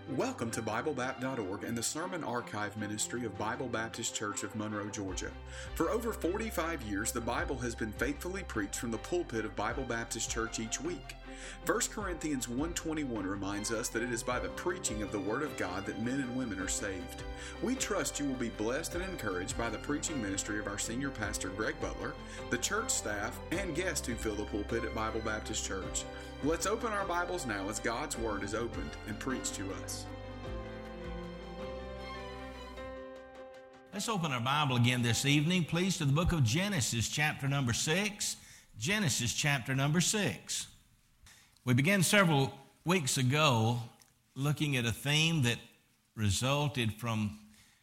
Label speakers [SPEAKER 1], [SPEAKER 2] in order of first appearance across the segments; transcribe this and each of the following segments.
[SPEAKER 1] Welcome to BibleBapt.org and the Sermon Archive Ministry of Bible Baptist Church of Monroe, Georgia. For over 45 years, the Bible has been faithfully preached from the pulpit of Bible Baptist Church each week. 1 Corinthians 1:21 reminds us that it is by the preaching of the Word of God that men and women are saved. We trust you will be blessed and encouraged by the preaching ministry of our senior pastor, Greg Butler, the church staff, and guests who fill the pulpit at Bible Baptist Church. Let's open our Bibles now as God's Word is opened and preached to us.
[SPEAKER 2] Let's open our Bible again this evening, please, to the book of Genesis, chapter number 6. Genesis, chapter number 6. We began several weeks ago looking at a theme that resulted from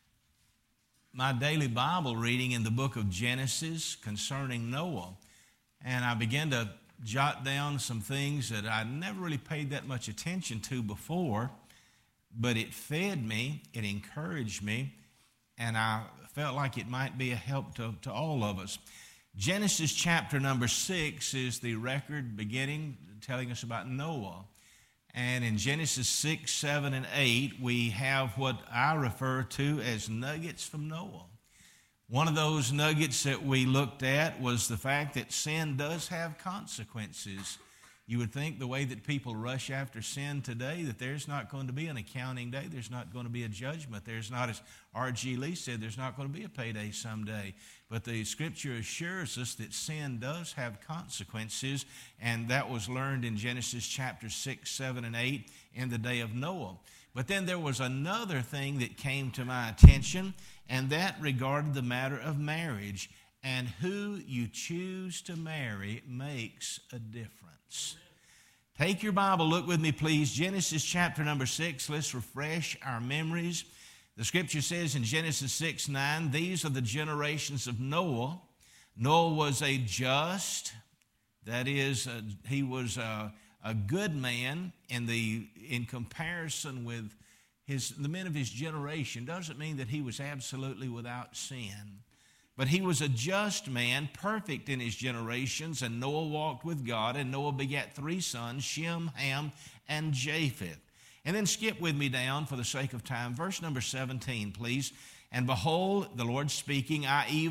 [SPEAKER 2] my daily Bible reading in the book of Genesis concerning Noah. And I began to jot down some things that I never really paid that much attention to before, but it fed me, it encouraged me, and I felt like it might be a help to all of us. Genesis chapter number 6 is the record beginning telling us about Noah. And in Genesis 6, 7, and 8, we have what I refer to as nuggets from Noah. One of those nuggets that we looked at was the fact that sin does have consequences. You would think the way that people rush after sin today, that there's not going to be an accounting day, there's not going to be a judgment, there's not, as R.G. Lee said, there's not going to be a payday someday. But the Scripture assures us that sin does have consequences, and that was learned in Genesis chapter 6, 7, and 8 in the day of Noah. But then there was another thing that came to my attention, and that regarded the matter of marriage. And who you choose to marry makes a difference. Take your Bible, look with me, please. Genesis chapter number 6. Let's refresh our memories. The Scripture says in Genesis 6, 9, these are the generations of Noah. Noah was a just, that is, he was a good man in comparison with the men of his generation. Doesn't mean that he was absolutely without sin. But he was a just man, perfect in his generations, and Noah walked with God, and Noah begat 3 sons, Shem, Ham, and Japheth. And then skip with me down for the sake of time. Verse number 17, please. And behold, the Lord speaking,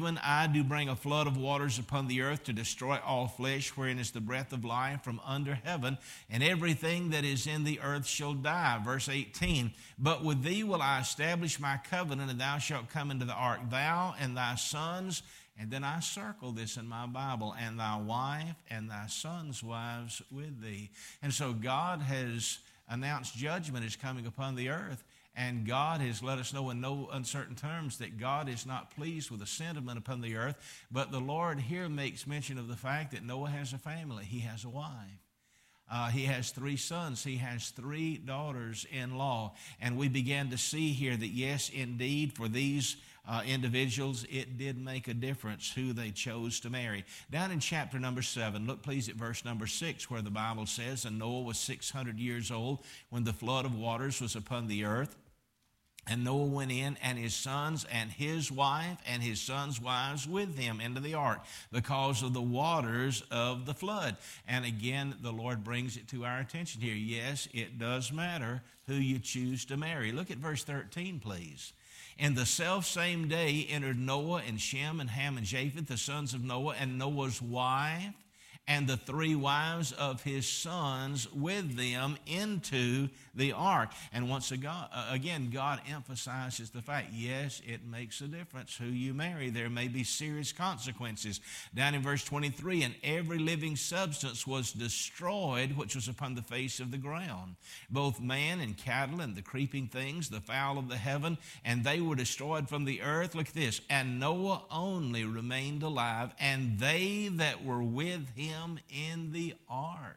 [SPEAKER 2] I do bring a flood of waters upon the earth to destroy all flesh, wherein is the breath of life from under heaven, and everything that is in the earth shall die. Verse 18, but with thee will I establish my covenant, and thou shalt come into the ark, thou and thy sons. And then I circle this in my Bible, and thy wife and thy sons' wives with thee. And so God has announced judgment is coming upon the earth. And God has let us know in no uncertain terms that God is not pleased with the sentiment upon the earth. But the Lord here makes mention of the fact that Noah has a family. He has a wife. He has 3 sons. He has 3 daughters-in-law. And we began to see here that, yes, indeed, for these individuals, it did make a difference who they chose to marry. Down in chapter number 7, look please at verse number 6, where the Bible says, and Noah was 600 years old when the flood of waters was upon the earth. And Noah went in, and his sons and his wife and his sons' wives with him into the ark because of the waters of the flood. And again, the Lord brings it to our attention here. Yes, it does matter who you choose to marry. Look at verse 13, please. In the selfsame day entered Noah and Shem and Ham and Japheth, the sons of Noah, and Noah's wife, and the 3 wives of his sons with them into the ark. And once again, God emphasizes the fact, yes, it makes a difference who you marry. There may be serious consequences. Down in verse 23, and every living substance was destroyed which was upon the face of the ground, both man and cattle and the creeping things, the fowl of the heaven, and they were destroyed from the earth. Look at this. And Noah only remained alive, and they that were with him in the ark.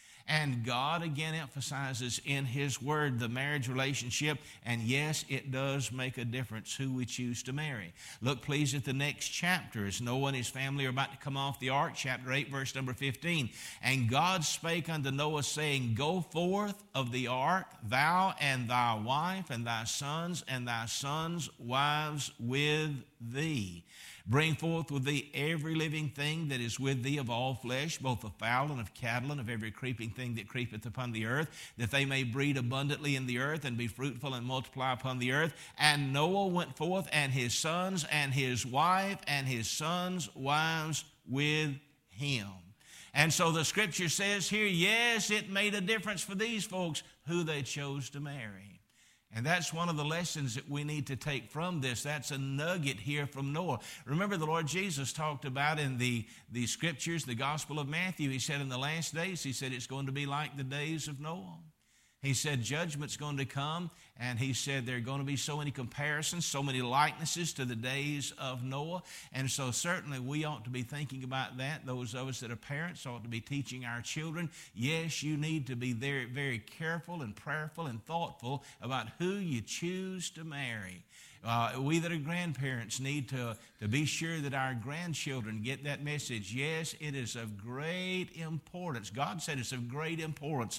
[SPEAKER 2] And God again emphasizes in His Word the marriage relationship, and yes, it does make a difference who we choose to marry. Look please at the next chapter as Noah and his family are about to come off the ark, chapter 8, verse number 15. And God spake unto Noah, saying, Go forth of the ark, thou and thy wife and thy sons' wives with thee. Bring forth with thee every living thing that is with thee of all flesh, both of fowl and of cattle and of every creeping thing that creepeth upon the earth, that they may breed abundantly in the earth and be fruitful and multiply upon the earth. And Noah went forth, and his sons and his wife and his sons' wives with him. And so the scripture says here, yes, it made a difference for these folks who they chose to marry. And that's one of the lessons that we need to take from this. That's a nugget here from Noah. Remember, the Lord Jesus talked about in the scriptures, the Gospel of Matthew, he said in the last days, he said it's going to be like the days of Noah. He said judgment's going to come, and he said there are going to be so many comparisons, so many likenesses to the days of Noah. And so certainly we ought to be thinking about that. Those of us that are parents ought to be teaching our children. Yes, you need to be very, very careful and prayerful and thoughtful about who you choose to marry. We that are grandparents need to be sure that our grandchildren get that message. Yes, it is of great importance. God said it's of great importance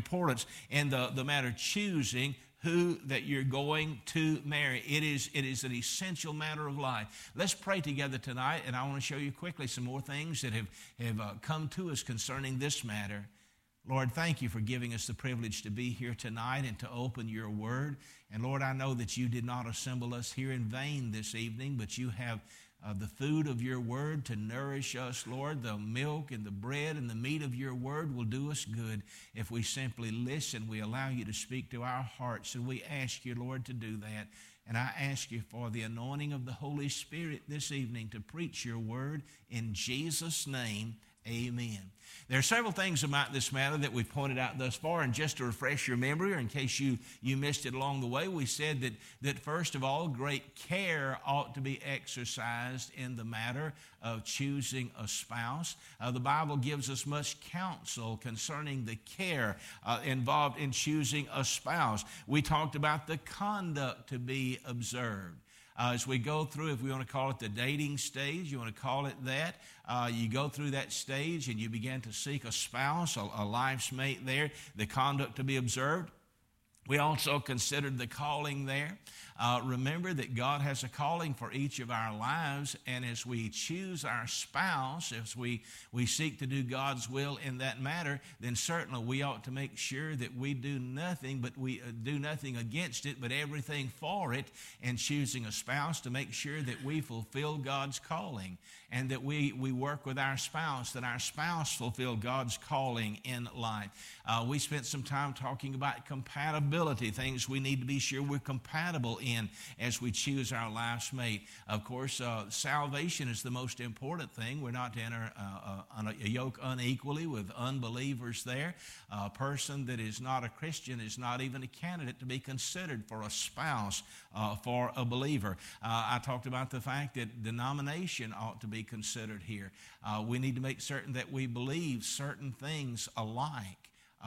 [SPEAKER 2] in the matter of choosing who that you're going to marry. It is an essential matter of life. Let's pray together tonight, and I want to show you quickly some more things that have come to us concerning this matter. Lord, thank you for giving us the privilege to be here tonight and to open your word. And Lord, I know that you did not assemble us here in vain this evening, but you have the food of your word to nourish us, Lord. The milk and the bread and the meat of your word will do us good if we simply listen. We allow you to speak to our hearts, and we ask you, Lord, to do that. And I ask you for the anointing of the Holy Spirit this evening to preach your word in Jesus' name. Amen. There are several things about this matter that we've pointed out thus far, and just to refresh your memory, or in case you missed it along the way, we said that first of all, great care ought to be exercised in the matter of choosing a spouse. The Bible gives us much counsel concerning the care involved in choosing a spouse. We talked about the conduct to be observed. As we go through, if we want to call it the dating stage, you want to call it that, you go through that stage and you begin to seek a spouse, a life's mate there, the conduct to be observed. We also considered the calling there. Remember that God has a calling for each of our lives, and as we choose our spouse, as we seek to do God's will in that matter, then certainly we ought to make sure that we do nothing, but we do nothing against it, but everything for it, in choosing a spouse, to make sure that we fulfill God's calling, and that we work with our spouse, that our spouse fulfill God's calling in life. We spent some time talking about compatibility, things we need to be sure we're compatible in as we choose our life's mate. Of course, salvation is the most important thing. We're not to enter a yoke unequally with unbelievers there. A person that is not a Christian is not even a candidate to be considered for a spouse for a believer. I talked about the fact that denomination ought to be considered here. We need to make certain that we believe certain things alike.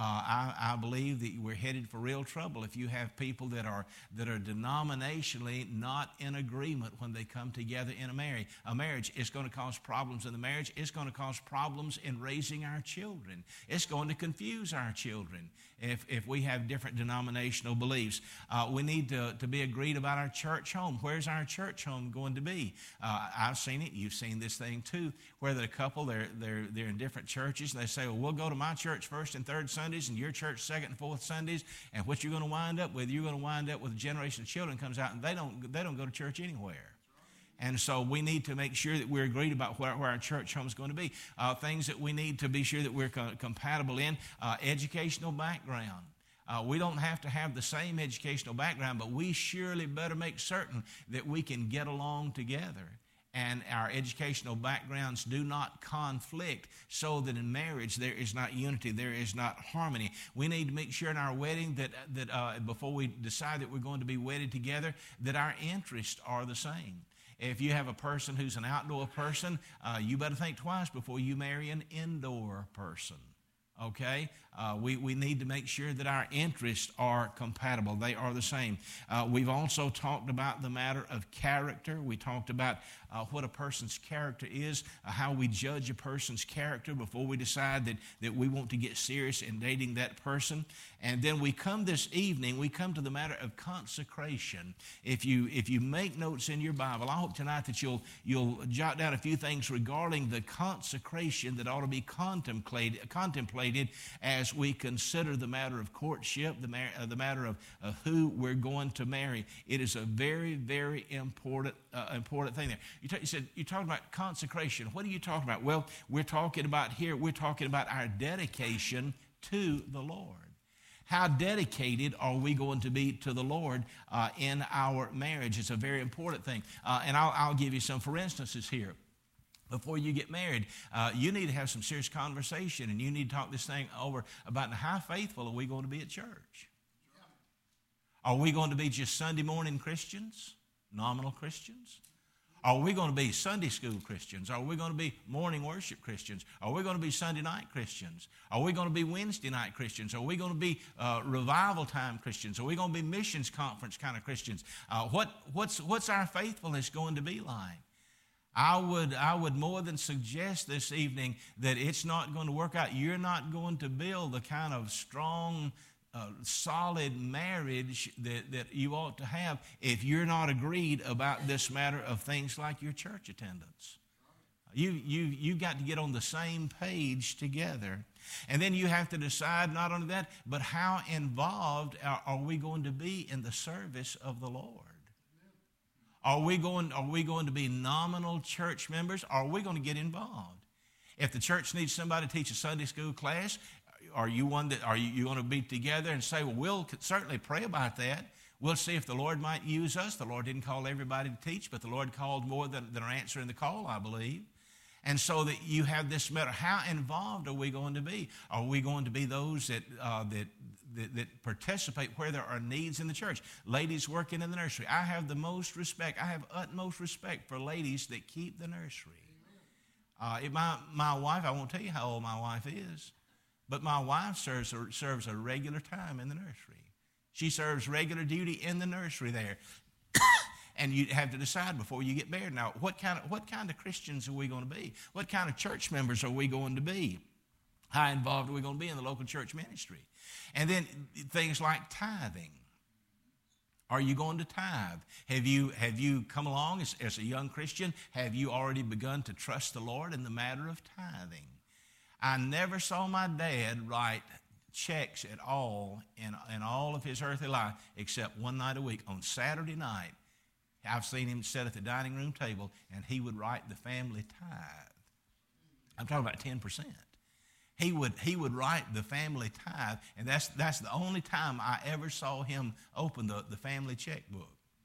[SPEAKER 2] I believe that we're headed for real trouble if you have people that are denominationally not in agreement when they come together in a marriage. It's going to cause problems in the marriage. It's going to cause problems in raising our children. It's going to confuse our children if we have different denominational beliefs. We need to be agreed about our church home. Where's our church home going to be? I've seen it. You've seen this thing too, where the couple, they're in different churches. And they say, well, we'll go to my church first and third Sundays and your church second and fourth Sundays. And what you're going to wind up with, you're going to wind up with a generation of children comes out and they don't go to church anywhere. And so we need to make sure that we're agreed about where our church home is going to be. Things that we need to be sure that we're compatible in, educational background. We don't have to have the same educational background, but we surely better make certain that we can get along together. And our educational backgrounds do not conflict, so that in marriage there is not unity, there is not harmony. We need to make sure in our wedding that before we decide that we're going to be wedded together, that our interests are the same. If you have a person who's an outdoor person, you better think twice before you marry an indoor person. Okay? We need to make sure that our interests are compatible. They are the same. We've also talked about the matter of character. We talked about what a person's character is, how we judge a person's character before we decide that we want to get serious in dating that person. And then we come this evening, we come to the matter of consecration. If you make notes in your Bible, I hope tonight that you'll jot down a few things regarding the consecration that ought to be contemplated as we consider the matter of courtship, the matter of who we're going to marry. It is a very, very important thing there. You said you're talking about consecration. What are you talking about? Well, we're talking about our dedication to the Lord. How dedicated are we going to be to the Lord in our marriage? It's a very important thing. And I'll give you some for instances here. Before you get married, you need to have some serious conversation, and you need to talk this thing over about how faithful are we going to be at church? Are we going to be just Sunday morning Christians, nominal Christians? Are we going to be Sunday school Christians? Are we going to be morning worship Christians? Are we going to be Sunday night Christians? Are we going to be Wednesday night Christians? Are we going to be revival time Christians? Are we going to be missions conference kind of Christians? What's our faithfulness going to be like? I would more than suggest this evening that it's not going to work out. You're not going to build the kind of strong, solid marriage that you ought to have if you're not agreed about this matter of things like your church attendance. You got to get on the same page together. And then you have to decide not only that, but how involved are we going to be in the service of the Lord? Are we going to be nominal church members? Or are we going to get involved? If the church needs somebody to teach a Sunday school class, are you going to be together and say, well, we'll certainly pray about that. We'll see if the Lord might use us. The Lord didn't call everybody to teach, but the Lord called more than are answering the call, I believe. And so that you have this matter, how involved are we going to be? Are we going to be those that participate where there are needs in the church? Ladies working in the nursery. I have utmost respect for ladies that keep the nursery. My wife, I won't tell you how old my wife is, but my wife serves a regular time in the nursery. She serves regular duty in the nursery there. And you have to decide before you get married. Now, what kind of Christians are we going to be? What kind of church members are we going to be? How involved are we going to be in the local church ministry? And then things like tithing. Are you going to tithe? Have you come along as a young Christian? Have you already begun to trust the Lord in the matter of tithing? I never saw my dad write checks at all in all of his earthly life except one night a week. On Saturday night, I've seen him sit at the dining room table, and he would write the family tithe. I'm talking about 10%. He would write the family tithe, and that's the only time I ever saw him open the family checkbook.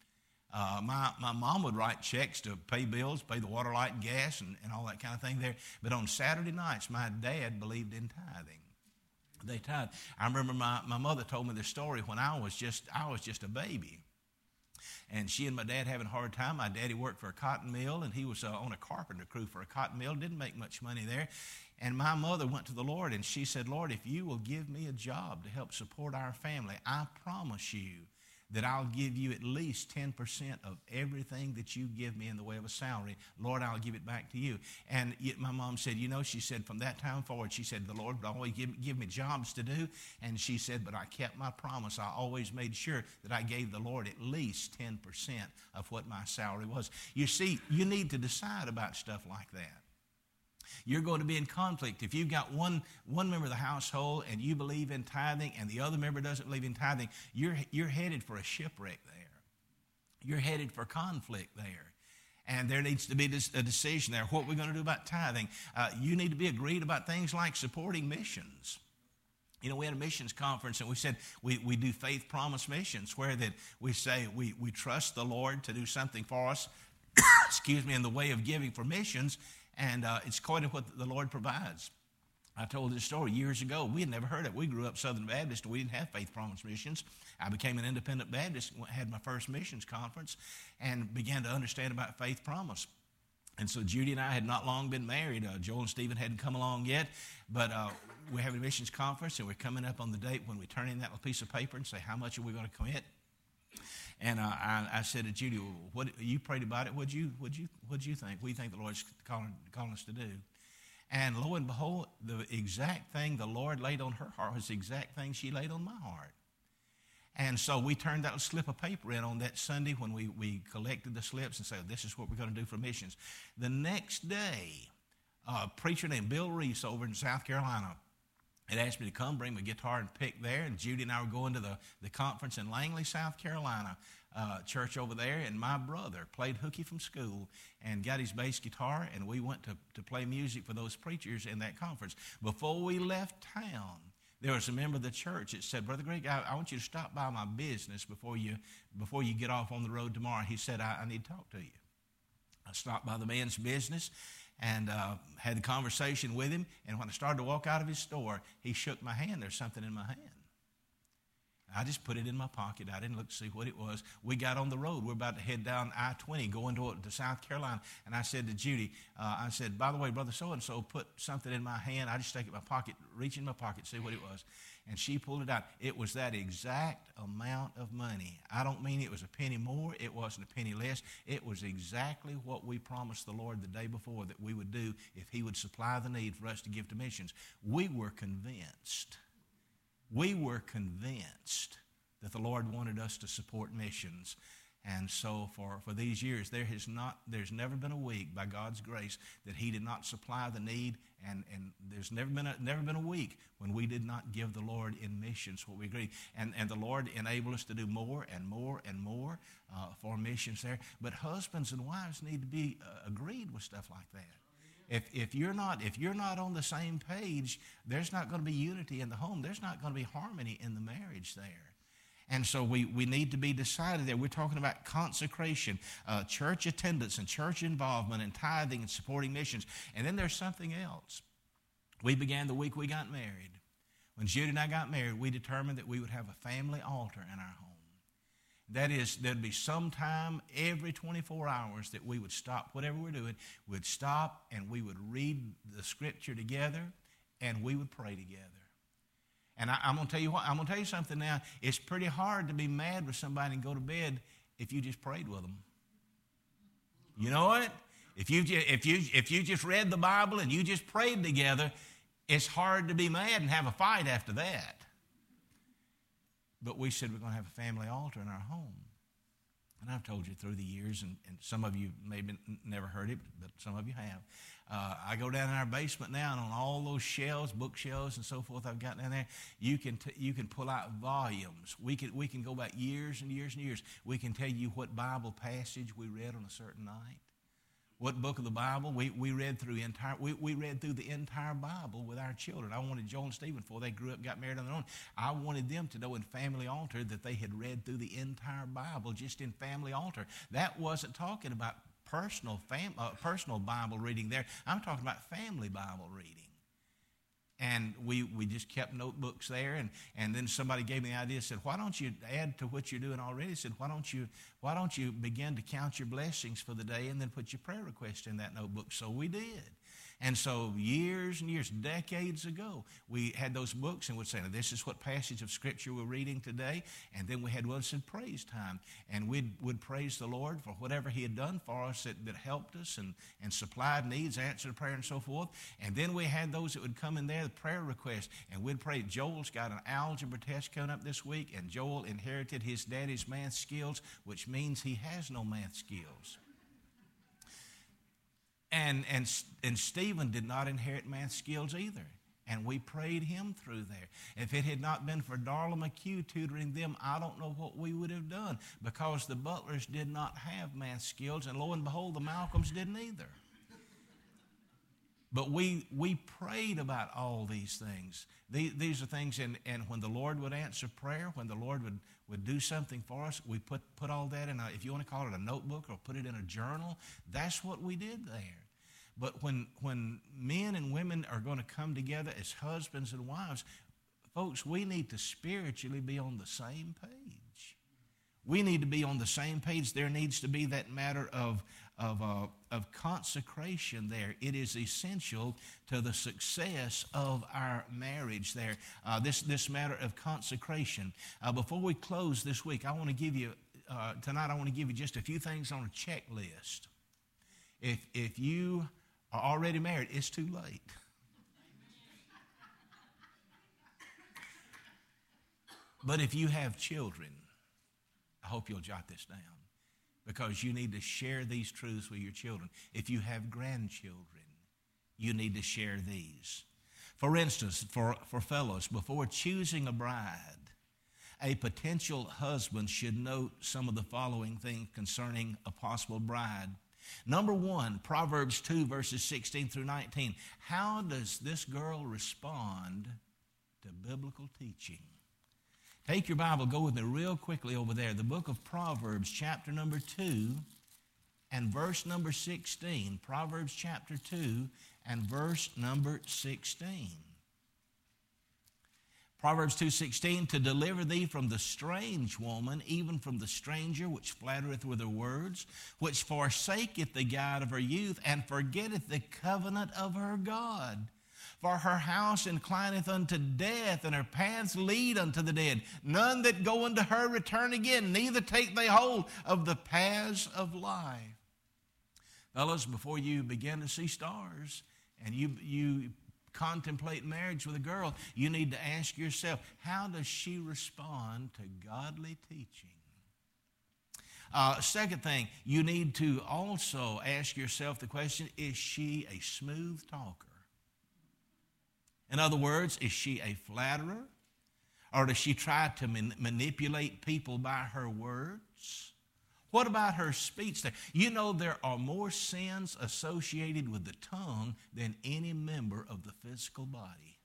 [SPEAKER 2] My mom would write checks to pay bills, pay the water, light, and gas, and all that kind of thing there. But on Saturday nights, my dad believed in tithing. They tithe. I remember my mother told me this story when I was just a baby. And she and my dad having a hard time. My daddy worked for a cotton mill, and he was on a carpenter crew for a cotton mill. Didn't make much money there. And my mother went to the Lord, and she said, Lord, if you will give me a job to help support our family, I promise you that I'll give you at least 10% of everything that you give me in the way of a salary. Lord, I'll give it back to you. And my mom said, she said from that time forward, she said, the Lord would always give me jobs to do. And she said, but I kept my promise. I always made sure that I gave the Lord at least 10% of what my salary was. You see, you need to decide about stuff like that. You're going to be in conflict. If you've got one member of the household and you believe in tithing and the other member doesn't believe in tithing, you're headed for a shipwreck there. You're headed for conflict there. And there needs to be a decision there. What we're going to do about tithing. You need to be agreed about things like supporting missions. We had a missions conference, and we said we do faith promise missions, where that we say we trust the Lord to do something for us, in the way of giving for missions. And it's according to what the Lord provides. I told this story years ago. We had never heard it. We grew up Southern Baptist. We didn't have faith promise missions. I became an independent Baptist, had my first missions conference, and began to understand about faith promise. And so Judy and I had not long been married. Joel and Stephen hadn't come along yet, but we're having a missions conference, and we're coming up on the date when we turn in that little piece of paper and say, how much are we going to commit? And I said to Judy, "What you prayed about it? What'd you what do you think? What do you think the Lord's calling us to do? And lo and behold, the exact thing the Lord laid on her heart was the exact thing she laid on my heart. And so we turned that slip of paper in on that Sunday when we collected the slips and said, this is what we're going to do for missions. The next day, a preacher named Bill Reese over in South Carolina had asked me to come bring my guitar and pick there. And Judy and I were going to the conference in Langley, South Carolina, church over there. And my brother played hooky from school and got his bass guitar. And we went to play music for those preachers in that conference. Before we left town, there was a member of the church that said, Brother Greg, I want you to stop by my business before you get off on the road tomorrow. He said, I need to talk to you. I stopped by the man's business and had the conversation with him. And when I started to walk out of his store, he shook my hand. There's something in my hand. I just put it in my pocket. I didn't look to see what it was. We got on the road. We're about to head down I-20 going to South Carolina. And I said to Judy, I said, by the way, Brother so-and-so put something in my hand. I just take it in my pocket, reach in my pocket, see what it was. And she pulled it out. It was that exact amount of money. I don't mean it was a penny more. It wasn't a penny less. It was exactly what we promised the Lord the day before that we would do if he would supply the need for us to give to missions. We were convinced that the Lord wanted us to support missions. And so for these years, there's never been a week, by God's grace, that he did not supply the need, and there's never been a week when we did not give the Lord in missions what we agreed. And the Lord enabled us to do more and more and more for missions there. But husbands and wives need to be agreed with stuff like that. If you're not on the same page, there's not going to be unity in the home. There's not going to be harmony in the marriage there. And so we need to be decided there. We're talking about consecration, church attendance and church involvement and tithing and supporting missions. And then there's something else. We began the week we got married. When Judy and I got married, we determined that we would have a family altar in our home. That is, there'd be some time every 24 hours that we would stop whatever we're doing. We'd stop and we would read the scripture together and we would pray together. And I'm going to tell you what. I'm going to tell you something now. It's pretty hard to be mad with somebody and go to bed if you just prayed with them. You know what? If you just read the Bible and you just prayed together, it's hard to be mad and have a fight after that. But we said we're going to have a family altar in our home. And I've told you through the years, and some of you maybe never heard it, but some of you have. I go down in our basement now, and on all those shelves, bookshelves and so forth I've got down there, you can pull out volumes. We can go back years and years and years. We can tell you what Bible passage we read on a certain night. What book of the Bible we read through we read through the entire Bible with our children. I wanted Joel and Stephen, before they grew up, got married on their own, I wanted them to know in family altar that they had read through the entire Bible just in family altar. That wasn't talking about personal Bible reading there. I'm talking about family Bible reading. And we just kept notebooks there, and then somebody gave me the idea, said, why don't you add to what you're doing already? Said, why don't you begin to count your blessings for the day and then put your prayer request in that notebook? So we did. And so years and years, decades ago, we had those books and would say, now, this is what passage of Scripture we're reading today. And then we had one that said praise time. And we'd praise the Lord for whatever he had done for us that helped us and supplied needs, answered prayer, and so forth. And then we had those that would come in there, the prayer request, and we'd pray. Joel's got an algebra test coming up this week, and Joel inherited his daddy's math skills, which means he has no math skills. And Stephen did not inherit math skills either. And we prayed him through there. If it had not been for Darla McHugh tutoring them, I don't know what we would have done, because the Butlers did not have math skills, and lo and behold, the Malcolms didn't either. But we prayed about all these things. These are things, and when the Lord would answer prayer, when the Lord would do something for us, we put all that in if you want to call it a notebook or put it in a journal, that's what we did there. But when men and women are going to come together as husbands and wives, folks, we need to spiritually be on the same page. We need to be on the same page. There needs to be that matter of consecration there. It is essential to the success of our marriage there. This matter of consecration. Before we close this week, I want to give you tonight. I want to give you just a few things on a checklist. If you are already married, it's too late. But if you have children, I hope you'll jot this down, because you need to share these truths with your children. If you have grandchildren, you need to share these. For instance, for fellows, before choosing a bride, a potential husband should note some of the following things concerning a possible bride. Number one, Proverbs 2, verses 16 through 19. How does this girl respond to biblical teaching? Take your Bible, go with me real quickly over there. The book of Proverbs, chapter number 2, and verse number 16. Proverbs chapter 2 and verse number 16. Proverbs 2:16, to deliver thee from the strange woman, even from the stranger which flattereth with her words, which forsaketh the guide of her youth, and forgetteth the covenant of her God. For her house inclineth unto death, and her paths lead unto the dead. None that go unto her return again, neither take they hold of the paths of life. Fellas, before you begin to see stars and you contemplate marriage with a girl, you need to ask yourself, how does she respond to godly teaching? Second thing, you need to also ask yourself the question, is she a smooth talker? In other words, is she a flatterer? Or does she try to manipulate people by her words? What about her speech there? You know, there are more sins associated with the tongue than any member of the physical body.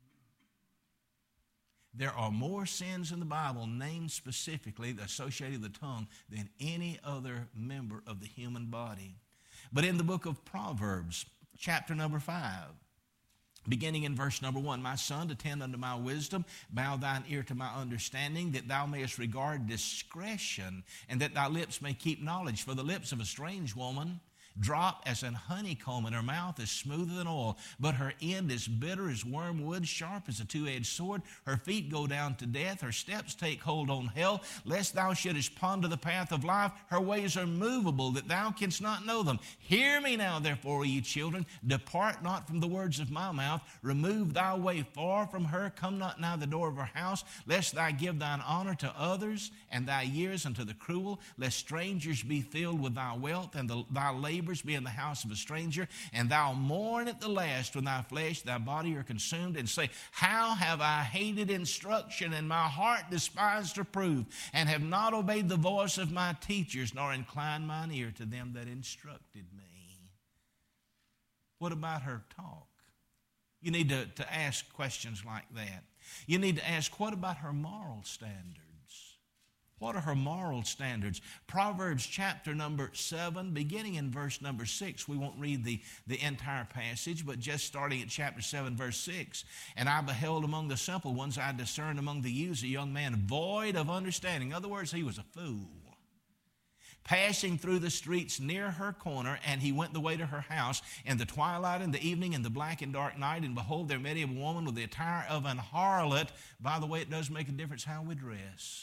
[SPEAKER 2] There are more sins in the Bible named specifically associated with the tongue than any other member of the human body. But in the book of Proverbs, chapter number 5, beginning in verse number 1, my son, attend unto my wisdom, bow thine ear to my understanding, that thou mayest regard discretion, and that thy lips may keep knowledge. For the lips of a strange woman drop as an honeycomb, and her mouth is smoother than oil, but her end is bitter as wormwood, sharp as a two-edged sword. Her feet go down to death, her steps take hold on hell, lest thou shouldest ponder the path of life. Her ways are movable, that thou canst not know them. Hear me now, therefore, ye children, depart not from the words of my mouth. Remove thy way far from her, come not nigh the door of her house, lest thou give thine honor to others, and thy years unto the cruel, lest strangers be filled with thy wealth, and thy labors be in the house of a stranger, and thou mourn at the last when thy flesh, thy body are consumed, and say, how have I hated instruction, and my heart despised reproof, and have not obeyed the voice of my teachers, nor inclined mine ear to them that instructed me. What about her talk? You need to ask questions like that. You need to ask, what about her moral standards? What are her moral standards? Proverbs chapter number 7, beginning in verse number 6. We won't read the entire passage, but just starting at chapter 7, verse 6. And I beheld among the simple ones, I discerned among the youths a young man void of understanding. In other words, he was a fool. Passing through the streets near her corner, and he went the way to her house in the twilight and the evening and the black and dark night, and behold, there met him a woman with the attire of an harlot. By the way, it does make a difference how we dress.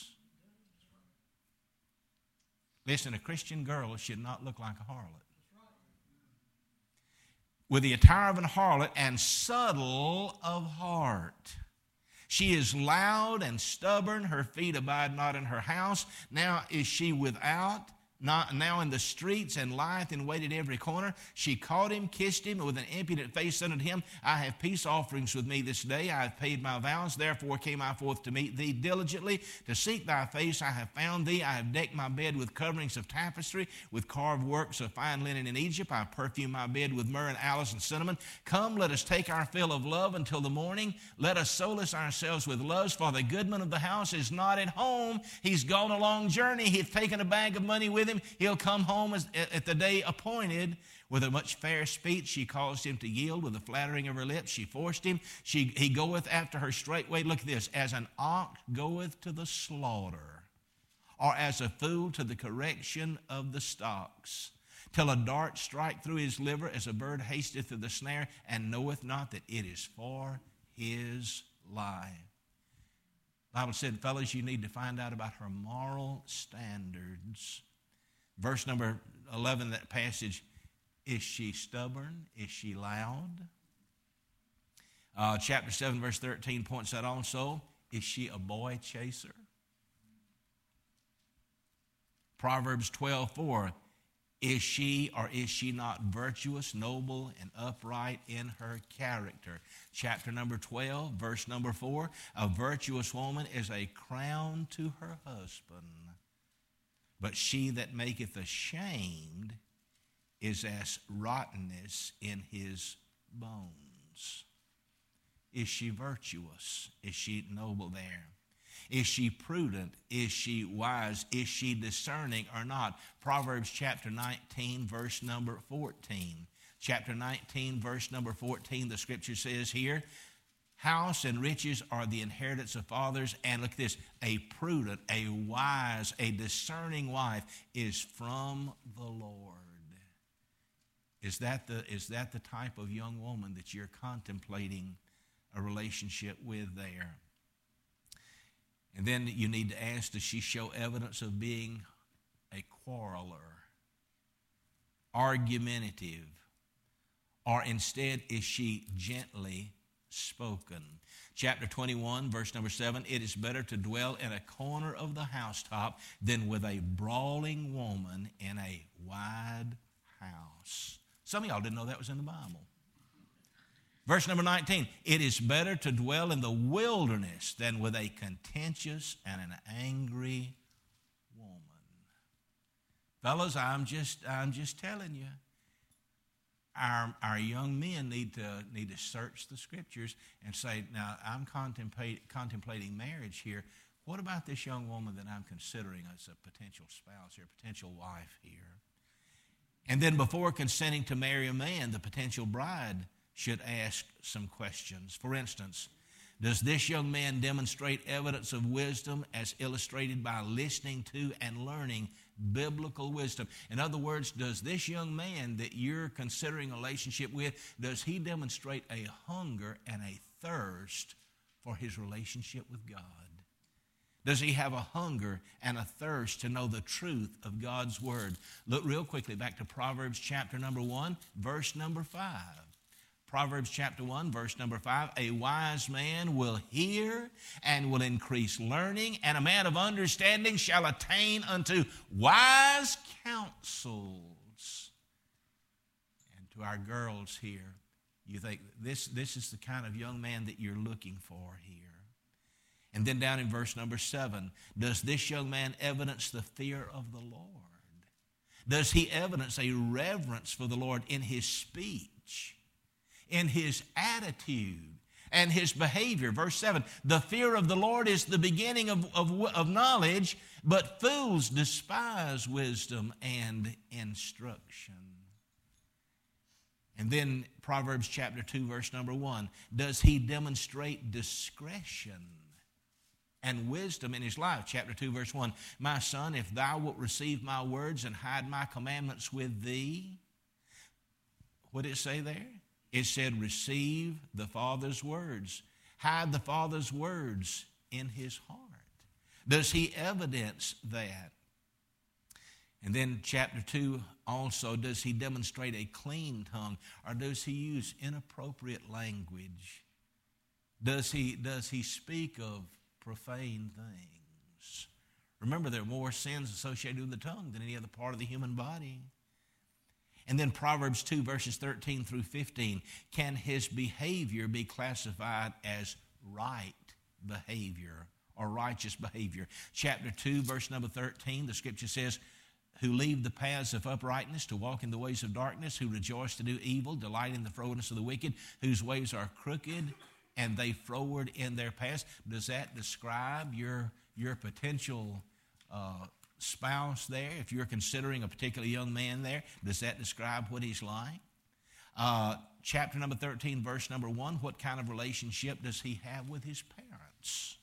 [SPEAKER 2] Listen, a Christian girl should not look like a harlot. With the attire of an harlot and subtle of heart. She is loud and stubborn. Her feet abide not in her house. Now is she without, now in the streets, and lieth in wait at every corner. She caught him, kissed him, and with an impudent face said unto him, I have peace offerings with me this day. I have paid my vows. Therefore came I forth to meet thee diligently, to seek thy face. I have found thee. I have decked my bed with coverings of tapestry, with carved works of fine linen in Egypt. I perfume my bed with myrrh and aloes and cinnamon. Come, let us take our fill of love until the morning. Let us solace ourselves with loves, for the goodman of the house is not at home. He's gone a long journey. He's taken a bag of money with him. He'll come home at the day appointed. With a much fair speech she caused him to yield. With the flattering of her lips she forced him. He goeth after her straightway. Look at this. As an ox goeth to the slaughter, or as a fool to the correction of the stocks, till a dart strike through his liver, as a bird hasteth to the snare, and knoweth not that it is for his life. The Bible said, fellas, you need to find out about her moral standards. Verse number 11, that passage, Is she stubborn? Is she loud? Chapter 7, verse 13 points out also, is she a boy chaser? Proverbs 12:4, is she or is she not virtuous, noble, and upright in her character? Chapter number 12, verse number 4, a virtuous woman is a crown to her husband, but she that maketh ashamed is as rottenness in his bones. Is she virtuous? Is she noble there? Is she prudent? Is she wise? Is she discerning or not? Proverbs chapter 19, verse number 14. Chapter 19, verse number 14, the scripture says here, house and riches are the inheritance of fathers. And look at this, a prudent, a wise, a discerning wife is from the Lord. Is that the type of young woman that you're contemplating a relationship with there? And then you need to ask, does she show evidence of being a quarreler, argumentative, or instead is she gently spoken? Chapter 21, verse number 7, it is better to dwell in a corner of the housetop than with a brawling woman in a wide house. Some of y'all didn't know that was in the Bible. Verse number 19, it is better to dwell in the wilderness than with a contentious and an angry woman. Fellas, I'm just telling you, our young men need to search the scriptures and say, now I'm contemplating marriage here. What about this young woman that I'm considering as a potential spouse or a potential wife here? And then before consenting to marry a man, the potential bride should ask some questions. For instance, does this young man demonstrate evidence of wisdom as illustrated by listening to and learning biblical wisdom? In other words, does this young man that you're considering a relationship with, does he demonstrate a hunger and a thirst for his relationship with God? Does he have a hunger and a thirst to know the truth of God's word? Look real quickly back to Proverbs chapter number 1, verse number 5. Proverbs chapter 1, verse number 5, a wise man will hear and will increase learning, and a man of understanding shall attain unto wise counsels. And to our girls here, you think this is the kind of young man that you're looking for here. And then down in verse number 7, does this young man evidence the fear of the Lord? Does he evidence a reverence for the Lord in his speech, in his attitude, and his behavior? Verse 7, the fear of the Lord is the beginning of knowledge, but fools despise wisdom and instruction. And then Proverbs chapter 2, verse number 1, does he demonstrate discretion and wisdom in his life? Chapter 2, verse 1, my son, if thou wilt receive my words and hide my commandments with thee. What did it say there? It said, receive the Father's words. Hide the Father's words in his heart. Does he evidence that? And then chapter 2 also, does he demonstrate a clean tongue, or does he use inappropriate language? Does he speak of profane things? Remember, there are more sins associated with the tongue than any other part of the human body. And then Proverbs 2, verses 13 through 15, can his behavior be classified as right behavior or righteous behavior? Chapter 2, verse number 13, the scripture says, who leave the paths of uprightness to walk in the ways of darkness, who rejoice to do evil, delight in the frowardness of the wicked, whose ways are crooked, and they froward in their paths. Does that describe your potential spouse there? If you're considering a particular young man there, does that describe what he's like? Chapter number 13, verse number 1, what kind of relationship does he have with his parents?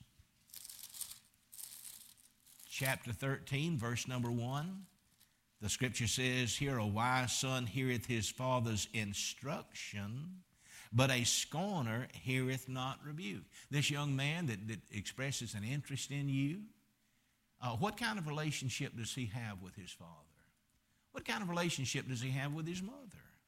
[SPEAKER 2] Chapter 13, verse number 1, the scripture says here, a wise son heareth his father's instruction, but a scorner heareth not rebuke. This young man that expresses an interest in you, what kind of relationship does he have with his father? What kind of relationship does he have with his mother?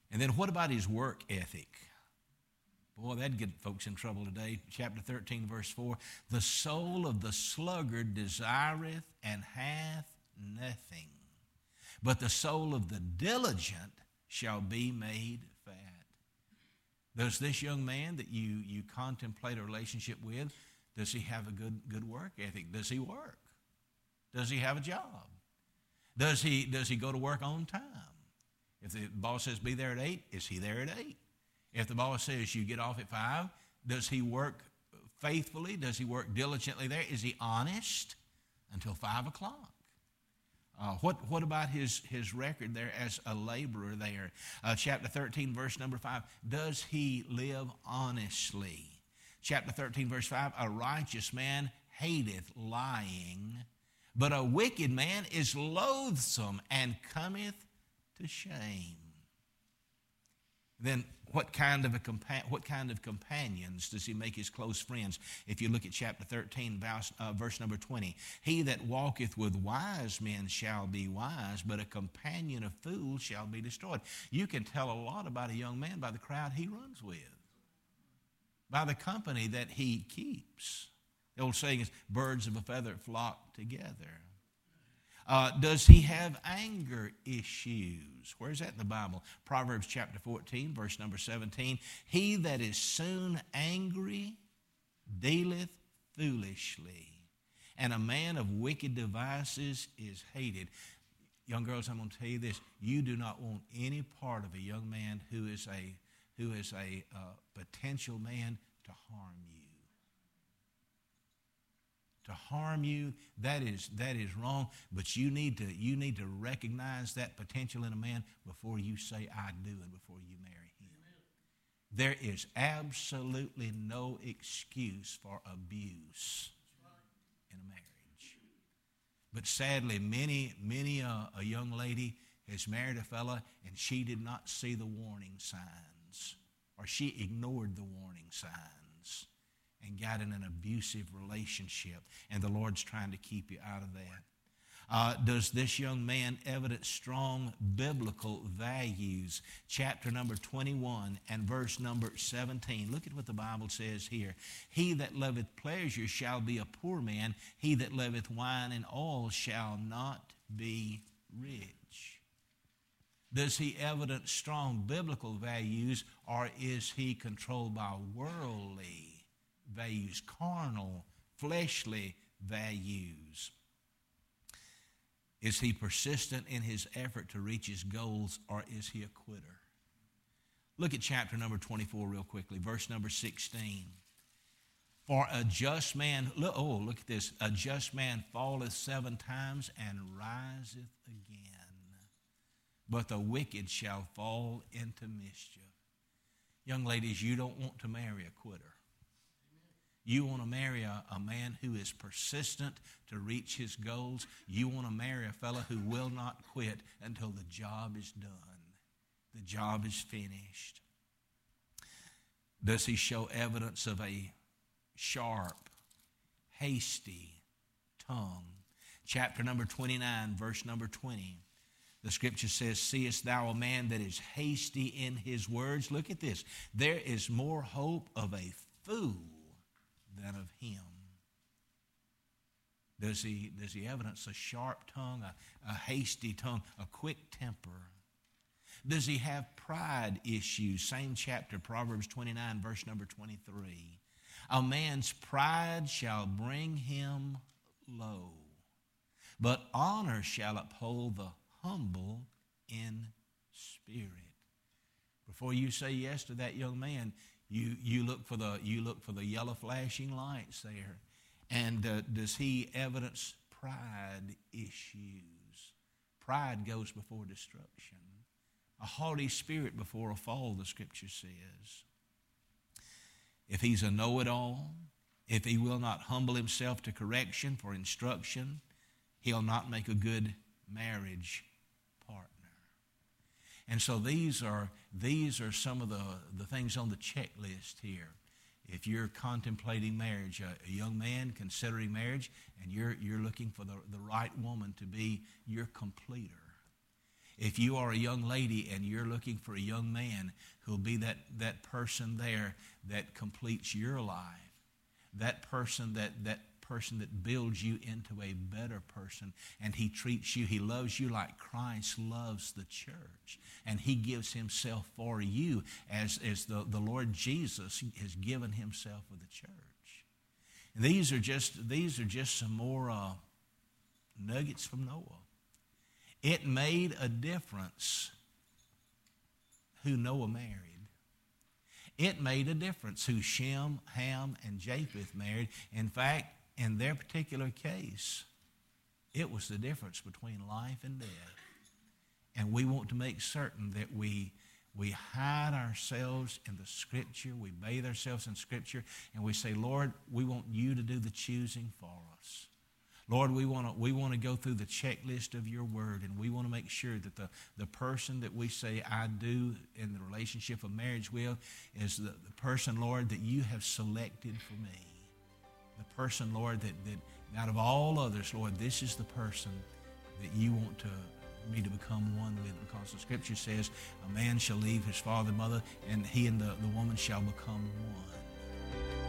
[SPEAKER 2] And then what about his work ethic? Boy, that'd get folks in trouble today. Chapter 13, verse 4. The soul of the sluggard desireth and hath nothing, but the soul of the diligent shall be made fat. Does this young man that you contemplate a relationship with, does he have a good work ethic? Does he work? Does he have a job? Does he go to work on time? If the boss says be there at 8, is he there at 8? If the boss says you get off at 5, does he work faithfully? Does he work diligently there? Is he honest until 5 o'clock? What about his record there as a laborer there? Chapter 13, verse number 5. Does he live honestly? Chapter 13, verse 5. A righteous man hateth lying, but a wicked man is loathsome and cometh to shame. Then what kind of companions does he make his close friends? If you look at chapter 13, verse number 20. He that walketh with wise men shall be wise, but a companion of fools shall be destroyed. You can tell a lot about a young man by the crowd he runs with, by the company that he keeps. The old saying is, birds of a feather flock together. Does he have anger issues? Where is that in the Bible? Proverbs chapter 14, verse number 17. He that is soon angry dealeth foolishly, and a man of wicked devices is hated. Young girls, I'm going to tell you this. You do not want any part of a young man who is a potential man to harm you. To harm you, that is wrong. But you need to recognize that potential in a man before you say I do and before you marry him. Amen. There is absolutely no excuse for abuse in a marriage. But sadly, many a young lady has married a fella and she did not see the warning signs, or she ignored the warning signs and got in an abusive relationship, and the Lord's trying to keep you out of that. Does this young man evidence strong biblical values? Chapter number 21 and verse number 17. Look at what the Bible says here. He that loveth pleasure shall be a poor man. He that loveth wine and oil shall not be rich. Does he evidence strong biblical values, or is he controlled by worldly values, carnal, fleshly values? Is he persistent in his effort to reach his goals, or is he a quitter? Look at chapter number 24 real quickly, verse number 16. For a just man, look at this, a just man falleth 7 times and riseth again, but the wicked shall fall into mischief. Young ladies, you don't want to marry a quitter. You want to marry a man who is persistent to reach his goals. You want to marry a fellow who will not quit until the job is done. The job is finished. Does he show evidence of a sharp, hasty tongue? Chapter number 29, verse number 20. The scripture says, seest thou a man that is hasty in his words? Look at this. There is more hope of a fool than of him. Does he evidence a sharp tongue, a hasty tongue, a quick temper? Does he have pride issues? Same chapter, Proverbs 29, verse number 23. A man's pride shall bring him low, but honor shall uphold the humble in spirit. Before you say yes to that young man, you look for the yellow flashing lights there. And does he evidence pride issues? Pride goes before destruction. A haughty spirit before a fall, the scripture says. If he's a know-it-all, if he will not humble himself to correction for instruction, he'll not make a good marriage partner. And so these are some of the things on the checklist here. If you're contemplating marriage, a young man considering marriage, and you're looking for the right woman to be your completer. If you are a young lady and you're looking for a young man who'll be that person there that completes your life, that person that builds you into a better person, and he treats you, he loves you like Christ loves the church, and he gives himself for you as the Lord Jesus has given himself for the church. And these are just some more nuggets from Noah. It made a difference who Noah married. It made a difference who Shem, Ham, and Japheth married. In fact, in their particular case, it was the difference between life and death. And we want to make certain that we hide ourselves in the Scripture, we bathe ourselves in Scripture, and we say, Lord, we want you to do the choosing for us. Lord, we want to go through the checklist of your word, and we want to make sure that the person that we say I do in the relationship of marriage with is the person, Lord, that you have selected for me. The person, Lord, that out of all others, Lord, this is the person that you want me to become one with, because the Scripture says a man shall leave his father and mother, and he and the woman shall become one.